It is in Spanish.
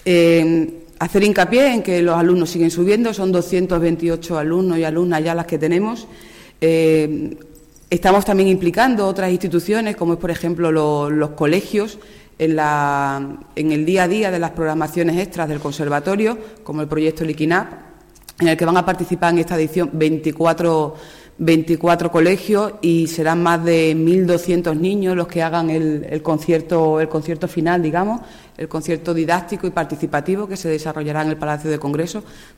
Hacer hincapié en que los alumnos siguen subiendo, son 228 alumnos y alumnas ya las que tenemos. Estamos también implicando otras instituciones, como es, por ejemplo, los colegios, en el día a día de las programaciones extras del conservatorio, como el proyecto Liquinap, en el que van a participar en esta edición 24 colegios y serán más de 1.200 niños los que hagan el concierto final, digamos, el concierto didáctico y participativo que se desarrollará en el Palacio de Congresos,